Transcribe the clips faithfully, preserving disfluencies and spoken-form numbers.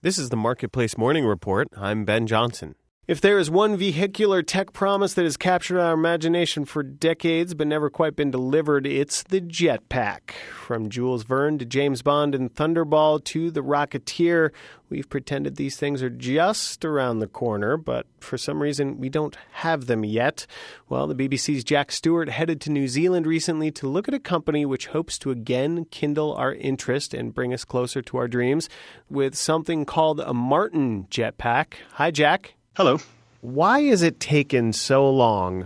This is the Marketplace Morning Report. I'm Ben Johnson. If there is one vehicular tech promise that has captured our imagination for decades but never quite been delivered, it's the jetpack. From Jules Verne to James Bond and Thunderball to the Rocketeer, we've pretended these things are just around the corner, but for some reason we don't have them yet. Well, the B B C's Jack Stewart headed to New Zealand recently to look at a company which hopes to again kindle our interest and bring us closer to our dreams with something called a Martin jetpack. Hi, Jack. Hello. Why has it taken so long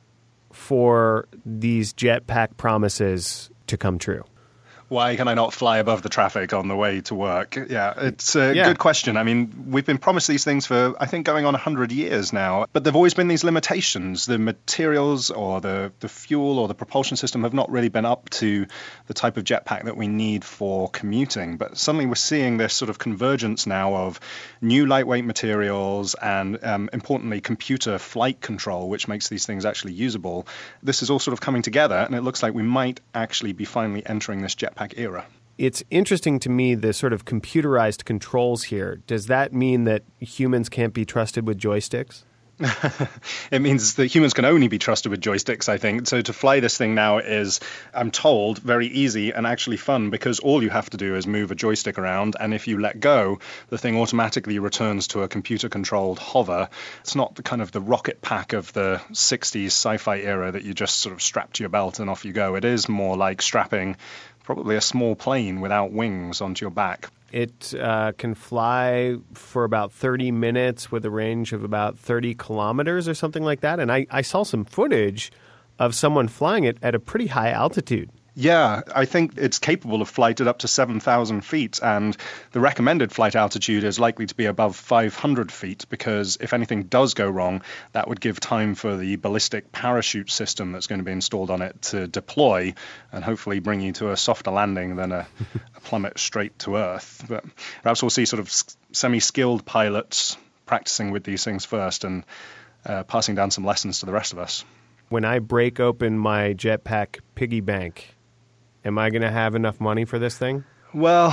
for these jetpack promises to come true? Why can I not fly above the traffic on the way to work? Yeah, it's a Yeah. good question. I mean, we've been promised these things for, I think, going on one hundred years now, but there have always been these limitations. The materials or the, the fuel or the propulsion system have not really been up to the type of jetpack that we need for commuting. But suddenly we're seeing this sort of convergence now of new lightweight materials and, um, importantly, computer flight control, which makes these things actually usable. This is all sort of coming together, and it looks like we might actually be finally entering this jetpack era. It's interesting to me, the sort of computerized controls here. Does that mean that humans can't be trusted with joysticks? It means that humans can only be trusted with joysticks, I think. So to fly this thing now is, I'm told, very easy and actually fun, because all you have to do is move a joystick around, and if you let go, the thing automatically returns to a computer-controlled hover. It's not the kind of the rocket pack of the sixties sci-fi era that you just sort of strap to your belt and off you go. It is more like strapping probably a small plane without wings onto your back. It uh, can fly for about thirty minutes with a range of about thirty kilometers or something like that. And I, I saw some footage of someone flying it at a pretty high altitude. Yeah, I think it's capable of flight at up to seven thousand feet, and the recommended flight altitude is likely to be above five hundred feet, because if anything does go wrong, that would give time for the ballistic parachute system that's going to be installed on it to deploy and hopefully bring you to a softer landing than a, a plummet straight to Earth. But perhaps we'll see sort of semi-skilled pilots practicing with these things first and uh, passing down some lessons to the rest of us. When I break open my jetpack piggy bank, am I going to have enough money for this thing? Well,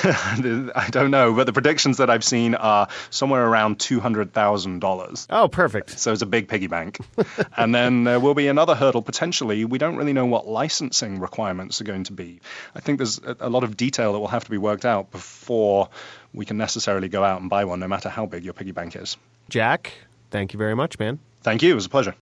I don't know, but the predictions that I've seen are somewhere around two hundred thousand dollars. Oh, perfect. So it's a big piggy bank. And then there will be another hurdle, potentially. We don't really know what licensing requirements are going to be. I think there's a, a lot of detail that will have to be worked out before we can necessarily go out and buy one, no matter how big your piggy bank is. Jack, thank you very much, man. Thank you. It was a pleasure.